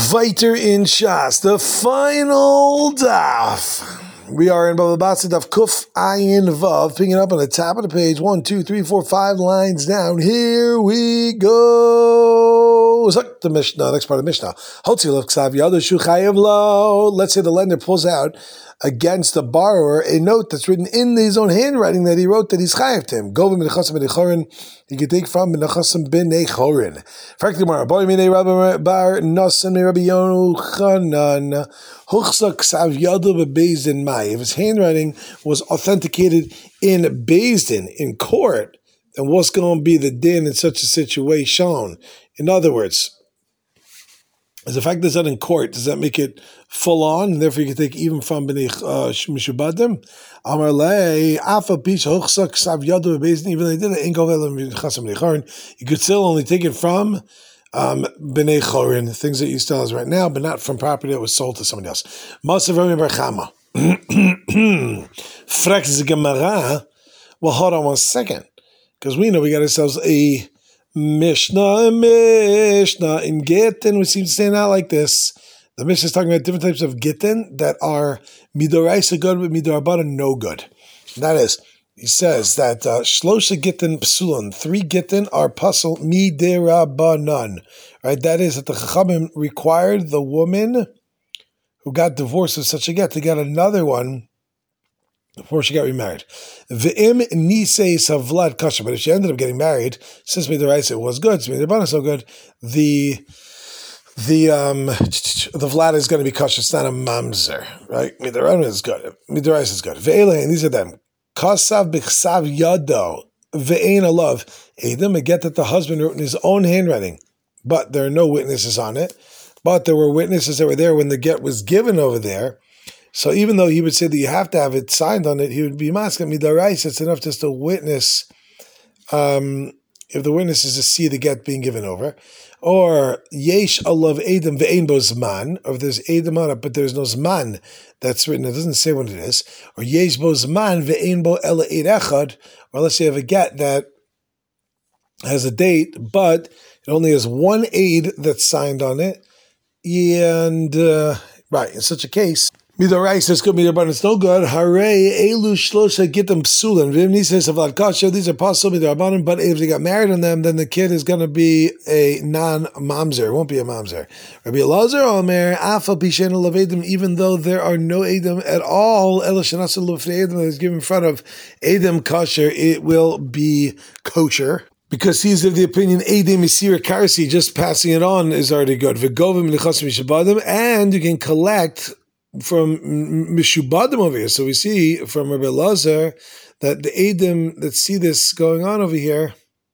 Weiter in Shas, the final daf. We are in Baba Basra daf Kuf Ayin Vav, picking it up on the top of the page. 1, 2, 3, 4, 5 lines down. Here we go. Zak the Mishnah, next part of the Mishnah. Hotzi lov ksav yadu shu chayav lo. Let's say the lender pulls out against the borrower a note that's written in his own handwriting that he wrote that he's chayav to him. Govim b'nechasim b'nei chorin. He could take from b'nechasim b'nei chorin. Frankly, boy minei Rabbi Bar Nasan minei Rabbi Yochanan. Huchsa ksav yadu b'beis din mai. If his handwriting was authenticated in Beis Din, in court, then what's going to be the din in such a situation? In other words, as the fact that it's not in court, does that make it full on? And therefore, you can take even from B'nei Mishubadim. Amar lei afa pish hochsa ksav yadu b'beis din. Even though they did it, ain't govel b'nechasam b'nei chorin. You could still only take it from B'nei chorin, things that you still have right now, but not from property that was sold to somebody else. Masav Rami Bar Chama. Fracks Gemara. Well, hold on 1 second, because we know we got ourselves a Mishnah in Gittin. We seem to say not like this. The Mishnah is talking about different types of Gittin that are midoraisa good, but midorabana no good. That is, he says that shlosha Gittin psulun, 3 Gittin are pasul midirabanan. Right? That is that the Chachamim required the woman who got divorced with such a get to get another one before she got remarried. V'im nisei savlad kasha. But if she ended up getting married, since midaraisa it was good, so midarabana so good, the vlad is going to be kasha. It's not a mamzer, right? Midarabana is good. Midaraisa is good. Ve'ele, and these are them. Kasav b'chsav yado ve'ein alav edom. A get that the husband wrote in his own handwriting, but there are no witnesses on it. But there were witnesses that were there when the get was given over there. So even though he would say that you have to have it signed on it, he would be masking midaraisa. It's enough just to witness, if the witness is to see the get being given over. Or yesh alav edom ve'ein bo zman, or if there's edom on it, but there's no zman that's written, it doesn't say what it is. Or yesh bo zman ve'ein bo ela eid echad, or let's say you have a get that has a date, but it only has one aid that's signed on it. And right, in such a case, midaraisa is good, midarabanan is no good. Hare elu shlosha gitam psulan. V'imni says avad kasha. These are possible midarabanan, but if they got married on them, then the kid is going to be a non-mamzer. It won't be a mamzer. Rabbi Elazar Omer afa bishen lavedim. Even though there are no edom at all, ela shenasa lufnei edom that is given in front of edom kosher, it will be kosher. Because he's of the opinion, Eidem Isira Karasi, just passing it on is already good. V'govim Nechasim Mishubadim, and you can collect from Mishubadim over here. So we see from Rabbi Elazar that the Eidem that see this going on over here,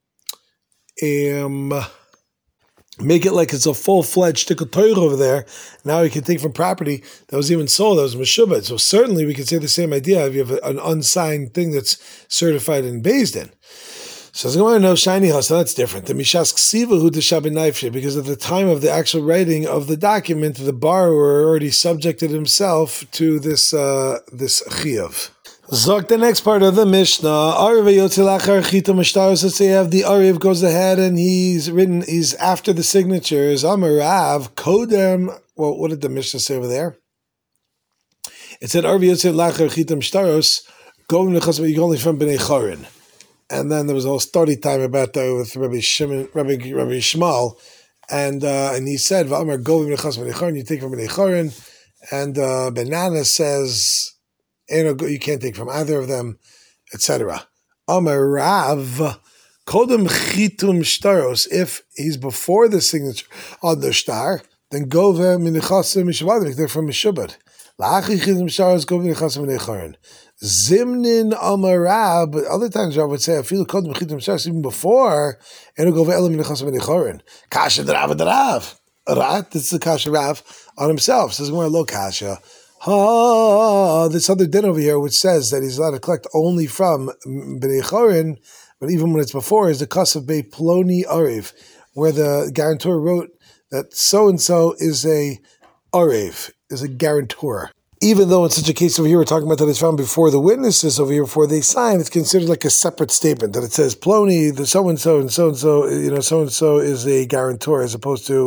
make it like it's a full-fledged tikkun Torah over there. Now you can take from property that was even sold, that was Meshubad. So certainly we can say the same idea if you have an unsigned thing that's certified in Beis Din. So I want to know shiny house. So that's different. The mishas ksiva hu deshabinaifshe, because at the time of the actual writing of the document, the borrower already subjected himself to this chiyuv. Zok, the next part of the Mishnah. Ariv yotzilachar chita mashtaros. Let's say you have the Ariv goes ahead and he's after the signatures. Amarav kodem. Well, what did the Mishnah say over there? It said Ariv yotzilachar chita mashtaros. Going to chasma yigoli from bnei chorin. And then there was a whole study time about that with Rabbi Shmuel, and he said, "V'amar govim nechas b'nei chorin." You take from b'nei chorin, and Banana says, "You can't take from either of them," etc. Amar Rav kodem chitum shtaros. If he's before the signature on the shtar, then govim nechas mishubadim. You take from mishubad. La'achi chitum shtaros govim nechas b'nei chorin. Zimnin Amarav, but other times I would say I feel called Mechitim Shas even before, and it'll go Ve'elim Nechasam Nechorin. Kasha Drav. Right? This is the Kasha Rav on himself. Says more low Kasha. This other din over here which says that he's allowed to collect only from Bnei Chorin, but even when it's before, is the Kasav Bei Ploni Ariv, where the guarantor wrote that so and so is a Ariv, is a guarantor. Even though in such a case over here, we're talking about that it's found before the witnesses over here, before they sign, it's considered like a separate statement, that it says, Ploni, the so-and-so, and so-and-so, so-and-so is a guarantor, as opposed to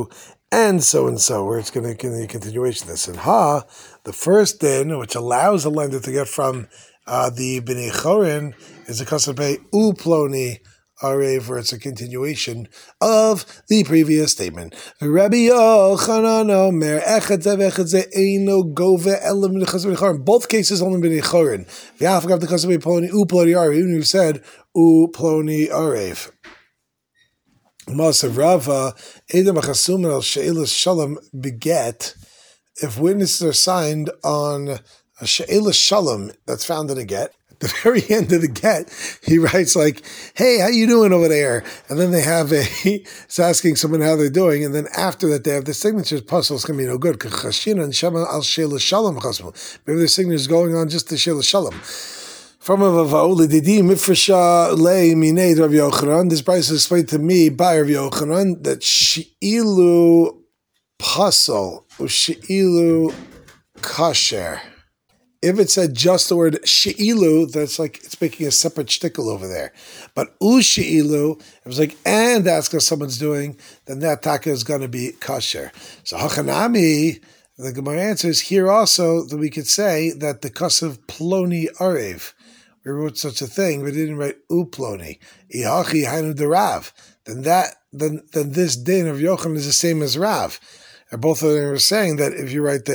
and so, where it's going to continue a continuation of this. And the first din, which allows the lender to get from the Bnei Chorin, is the kasabei uploni arev, where it's a continuation of the previous statement. Rabbi Yochanan omer echad ze v'echad ze eino gove elam b'nei chorin. Both cases only Bnei Chorin. V'afagav the kasabei ploni uploni arev. Even if you said uploni arev. Masav Rava edem achasum al she'ilas shalom beget. If witnesses are signed on a she'ilas shalom that's found in a get, at the very end of the get, he writes like, "Hey, how you doing over there?" And then they have he's asking someone how they're doing, and then after that they have the signatures. Puzzle, it's going to be no good. Maybe the signature is going on just the she'ilas shalom. From a vava'u l'didi mifresha lei minei Rav Yochanan. This price is explained to me by Rav Yochanan that she'ilu puzzle or she'ilu kasher. If it said just the word she'ilu, that's like it's making a separate shtickle over there. But she'ilu, it was like, and that's because someone's doing, then that taka is going to be kasher. So hachanami, the Gemara answers here also that we could say that the kasav ploni arev, we wrote such a thing, but didn't write uploni. Ihachi hainu de Rav. Then this din of Yochanan is the same as Rav. And both of them are saying that if you write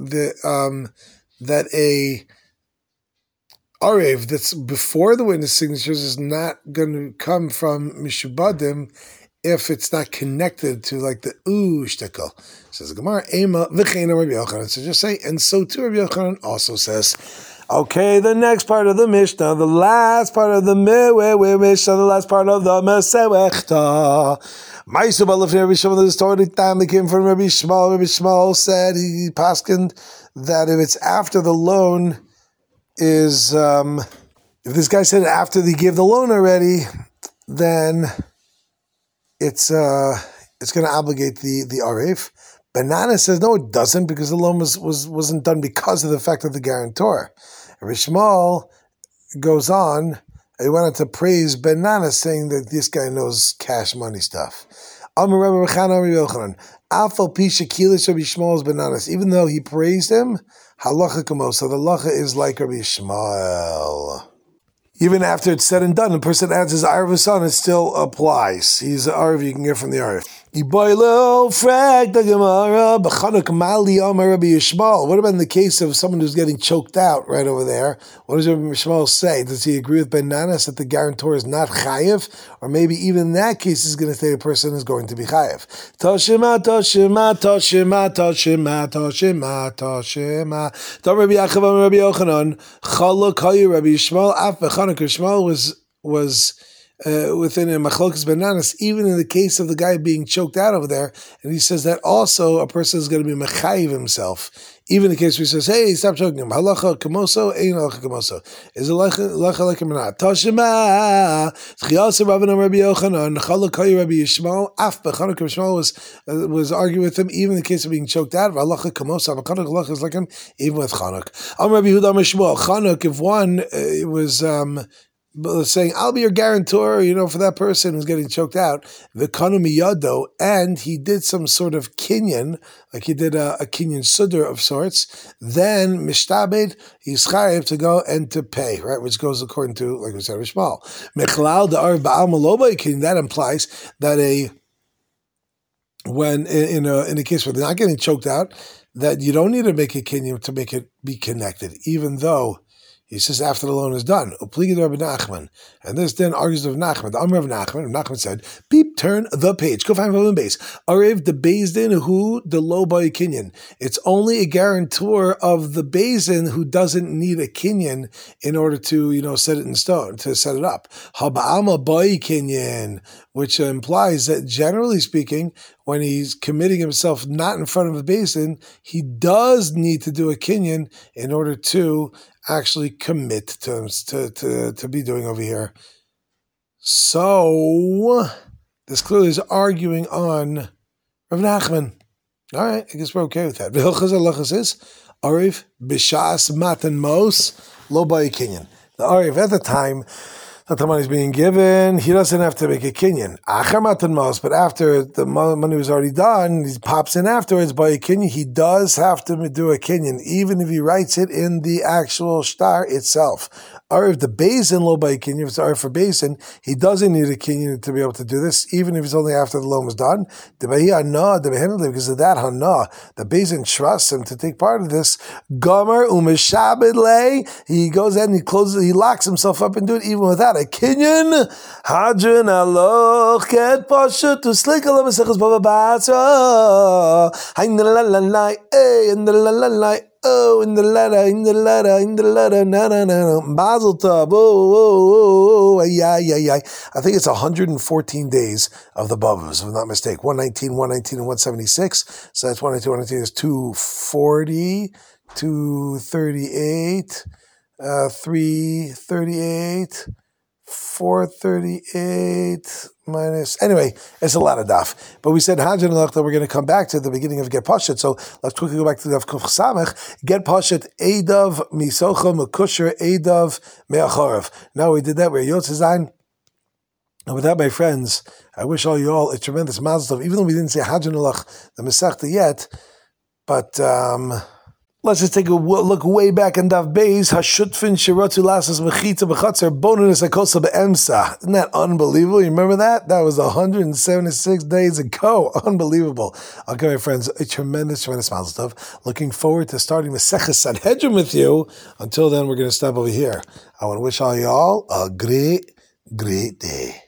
that a arev that's before the witness signatures is not going to come from mishubadim if it's not connected to like the shtickle. Says the Gemara, Ema v'cheina Rabbi Yochanan. So just say, and so too Rabbi Yochanan also says. Okay, the next part of the Mishnah, the last part of the Mishnah, the last part of the Masechta. Ma'asu b'alefnei Rabbi Shimon, the story time that came from Rabbi Shmuel. Rabbi Shmuel said, he paskened that if it's after the loan is, if this guy said after they give the loan already, then it's going to obligate the Arif. Banana says, no, it doesn't, because the loan wasn't done because of the fact of the guarantor. Rabbi Shmuel goes on, he wanted to praise Banana, saying that this guy knows cash money stuff. Even though he praised him, halacha kamo, so the halacha is like Rabbi Shmuel. Even after it's said and done, the person adds his Arv on, it still applies. He's an Arv you can get from the Arv. What about in the case of someone who's getting choked out right over there? What does Rabbi Shmuel say? Does he agree with Benanas that the guarantor is not chayiv? Or maybe even in that case he's going to say the person is going to be chayiv. Toshima, Toshima, Toshima, Toshima, Toshima, Toshima. Rabbi Yaakov, Rabbi Yochanan, Chaluk Hayu, Rabbi Shmuel, Af B'Chanuk. Shmuel was within a machlokas bananas, even in the case of the guy being choked out over there, and he says that also a person is going to be mechayiv himself. Even in the case where he says, "Hey, stop choking him." Halacha kamoso, ein halacha kamoso. Is it halacha like a manat? Tashima chiyasa Rabbanan Rabbi Yochanan chalakayi Rabbi Yishmael af b'chanuk. Yishmael was arguing with him even in the case of being choked out. Halacha kamoso. B'chanuk halacha is like him even with Chanuk. Am Rabbi Yehuda Mishmuel Chanuk. If one was saying, I'll be your guarantor, for that person who's getting choked out, v'kanu miyado, and he did some sort of kinyan, like he did a kinyan sudr of sorts, then mishtabed, he's chayiv to go and to pay, right? Which goes according to, like we said, Rishmal. Mechlal da'ar ba'al maloba kinyan, that implies that when in a case where they're not getting choked out, that you don't need to make a kinyan to make it be connected, even though he says after the loan is done. And this then argues of Nachman. The Amr of Nachman. Nachman said, "Beep, turn the page. Go find the base. Arev the Bezdin who the low by kinyan. It's only a guarantor of the Bezdin who doesn't need a kinyan in order to set it in stone, to set it up. Haba'ama by kinyan, which implies that generally speaking, when he's committing himself not in front of the Bezdin, he does need to do a kinyan in order to actually commit to be doing over here. So this clearly is arguing on Rav Nachman. All right, I guess we're okay with that. V'hilchas halachas is Arif b'shas matan mos lo ba'i kinyan. The Arif at the time that the money's being given, he doesn't have to make a kinyan. Achar matan mos, but after the money was already done, he pops in afterwards by a kinyan. He does have to do a kinyan, even if he writes it in the actual shtar itself. Or if the basin lo by a kinyan, if it's or for basin, he doesn't need a kinyan to be able to do this, even if it's only after the loan was done. Because of that hana, the basin trusts him to take part of this. Gomer umeshabed lay. He goes in and he closes, he locks himself up and do it even without a kinyan. Hadran aloch get pashut to slik ala mesechus bava batra. Hain la la la, eh, in the la la la. Oh, in the letter, na. Mazel tov, oh, ay. I think it's 114 days of the Bavos, if I'm not mistaken. 119, and 176. So that's 119 is 240, 238, 338, 438 minus. Anyway, it's a lot of daf. But we said Hajan Alach that we're going to come back to the beginning of Get Pashat. So let's quickly go back to the Daf Kuf Samech. Get Pashat Eidav Misocha Mekusher Eidav Me'achorav. Now we did that. We're Yotze Zayin. And with that, my friends, I wish all you all a tremendous mazel tov. Even though we didn't say Hajan Alach the Masechta yet, but let's just take a look way back in Daf Beis. Hashutfin shiratu lasas mechita b'chatzer bonus akosa be'emsa. Isn't that unbelievable? You remember that? That was 176 days ago. Unbelievable. Okay, my friends, a tremendous mazel tov. Looking forward to starting Maseches Sanhedrin with you. Until then, we're going to stop over here. I want to wish all y'all a great day.